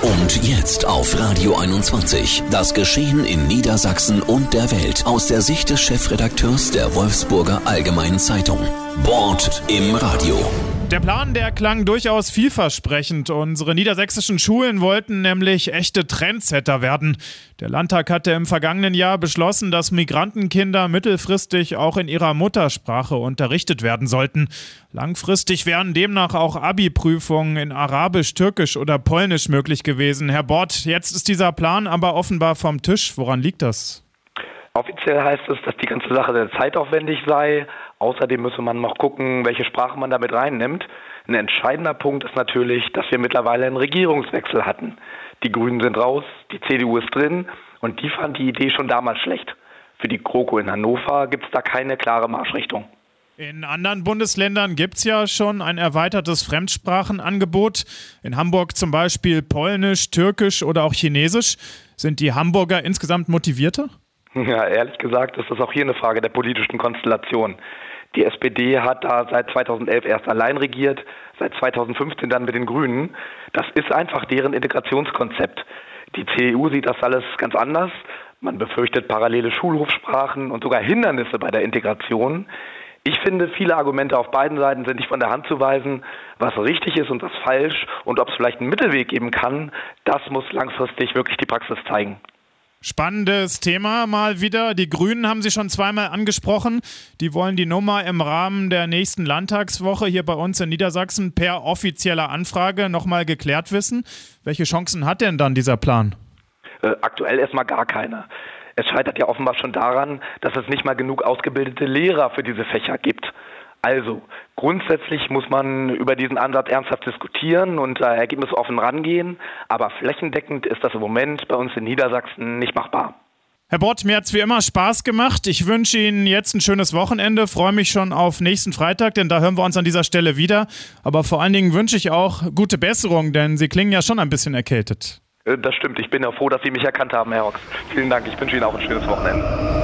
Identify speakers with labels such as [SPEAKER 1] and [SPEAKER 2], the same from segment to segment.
[SPEAKER 1] Und jetzt auf Radio 21. Das Geschehen in Niedersachsen und der Welt aus der Sicht des Chefredakteurs der Wolfsburger Allgemeinen Zeitung. Bord im Radio.
[SPEAKER 2] Der Plan, der klang durchaus vielversprechend. Unsere niedersächsischen Schulen wollten nämlich echte Trendsetter werden. Der Landtag hatte im vergangenen Jahr beschlossen, dass Migrantenkinder mittelfristig auch in ihrer Muttersprache unterrichtet werden sollten. Langfristig wären demnach auch Abi-Prüfungen in Arabisch, Türkisch oder Polnisch möglich gewesen. Herr Bord, jetzt ist dieser Plan aber offenbar vom Tisch. Woran liegt das?
[SPEAKER 3] Offiziell heißt es, dass die ganze Sache sehr zeitaufwendig sei. Außerdem müsse man noch gucken, welche Sprache man damit reinnimmt. Ein entscheidender Punkt ist natürlich, dass wir mittlerweile einen Regierungswechsel hatten. Die Grünen sind raus, die CDU ist drin und die fand die Idee schon damals schlecht. Für die GroKo in Hannover gibt es da keine klare Marschrichtung.
[SPEAKER 2] In anderen Bundesländern gibt es ja schon ein erweitertes Fremdsprachenangebot. In Hamburg zum Beispiel Polnisch, Türkisch oder auch Chinesisch. Sind die Hamburger insgesamt motivierter?
[SPEAKER 3] Ja, ehrlich gesagt ist das auch hier eine Frage der politischen Konstellation. Die SPD hat da seit 2011 erst allein regiert, seit 2015 dann mit den Grünen. Das ist einfach deren Integrationskonzept. Die CDU sieht das alles ganz anders. Man befürchtet parallele Schulhofsprachen und sogar Hindernisse bei der Integration. Ich finde, viele Argumente auf beiden Seiten sind nicht von der Hand zu weisen. Was richtig ist und was falsch und ob es vielleicht einen Mittelweg geben kann, das muss langfristig wirklich die Praxis zeigen.
[SPEAKER 2] Spannendes Thema mal wieder. Die Grünen haben Sie schon zweimal angesprochen. Die wollen die Nummer im Rahmen der nächsten Landtagswoche hier bei uns in Niedersachsen per offizieller Anfrage nochmal geklärt wissen. Welche Chancen hat denn dann dieser Plan?
[SPEAKER 3] Aktuell erstmal gar keine. Es scheitert ja offenbar schon daran, dass es nicht mal genug ausgebildete Lehrer für diese Fächer gibt. Also, grundsätzlich muss man über diesen Ansatz ernsthaft diskutieren und ergebnisoffen rangehen, aber flächendeckend ist das im Moment bei uns in Niedersachsen nicht machbar.
[SPEAKER 2] Herr Bord, mir hat es wie immer Spaß gemacht. Ich wünsche Ihnen jetzt ein schönes Wochenende, freue mich schon auf nächsten Freitag, denn da hören wir uns an dieser Stelle wieder. Aber vor allen Dingen wünsche ich auch gute Besserung, denn Sie klingen ja schon ein bisschen erkältet.
[SPEAKER 3] Das stimmt, ich bin ja froh, dass Sie mich erkannt haben, Herr Hox. Vielen Dank, ich wünsche Ihnen auch ein schönes Wochenende.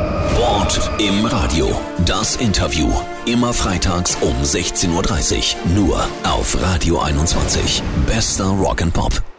[SPEAKER 1] Bord im Radio. Das Interview. Immer freitags um 16:30 Uhr. Nur auf Radio 21. Bester Rock and Pop.